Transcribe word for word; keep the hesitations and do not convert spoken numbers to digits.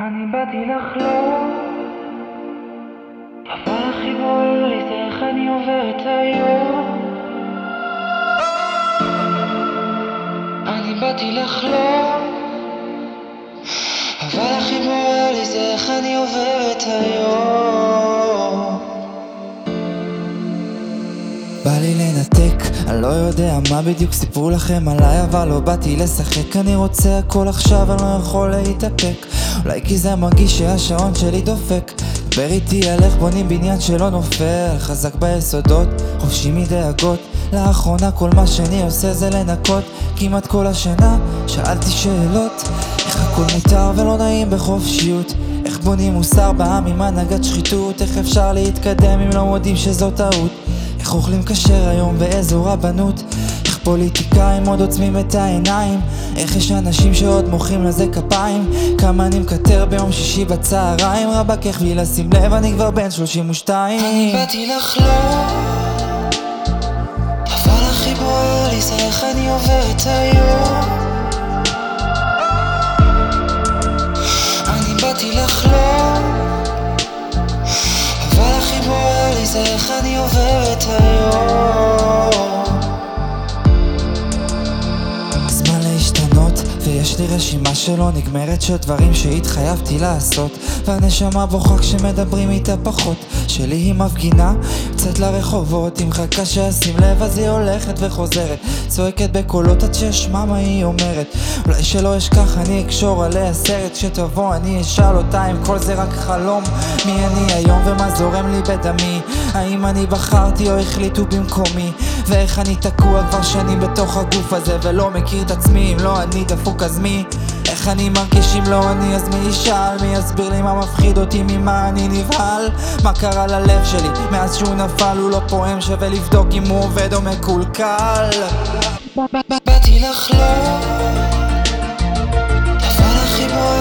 אני באתי לחלום, אבל הכי בוער לי זה איך אני עובר את היום. אני באתי לחלום, אבל הכי בוער לי זה איך אני עובר את היום. בא לי לנתק, אני לא יודע מה בדיוק סיפרו לכם עליי, אבל לא באתי לשחק. אני רוצה הכל עכשיו, אני לא יכול להתאפק. אולי כי זה מרגיש שהשעון שלי דופק. דבר איתי על איך בונים בניין שלא נופל, חזק ביסודות, חופשי מדאגות. לאחרונה כל מה שאני עושה זה לנקות. כמעט כל השנה שאלתי שאלות, איך הכל מותר ולא נעים בחופשיות, איך בונים מוסר בעם עם הנהגת שחיתות, איך אפשר להתקדם אם לא מודים שזו טעות, איך אוכלים כשר היום באיזו רבנות, איך פוליטיקאים עוד עוצמים את העיניים, איך יש אנשים שעוד מוחאים לזה כפיים, כמה אני מקטר ביום שישי בצהריים, רבק איך בלי לשים לב אני כבר בן שלושים ושתיים. אני באתי לחלום, אבל הכי בוער לי זה איך אני עובר את היום. אני באתי לחלום, אבל הכי בוער לי זה איך אני עובר את היום. זמן להשתנות, ויש לי רשימה שלא נגמרת של דברים שהתחייבתי לעשות, והנשמה בוכה כשמדברים איתה פחות. שלי היא מפגינה, יוצאת לרחובות, אם חכה שעשים לב אז היא הולכת וחוזרת, צועקת בקולות עד שאשמע מה היא אומרת. אולי שלא אשכח אני אקשור עליה סרט, כשתבוא אני אשאל אותה אם כל זה רק חלום, מי אני היום ומה זורם לי בדמי, האם אני בחרתי או החליטו במקומי, ואיך אני תקוע כבר שנים בתוך הגוף הזה ולא מכיר את עצמי. אם לא אני דפוק אז מי? איך אני מרגיש אם לא אני אז מי ישאל? מי יסביר לי מה מפחיד אותי, ממה אני נבהל? מה קרה ללב שלי מאז שהוא נפל? הוא לא פועם, שווה לבדוק אם הוא עובד או מקולקל. באתי לחלום, אבל הכי בוער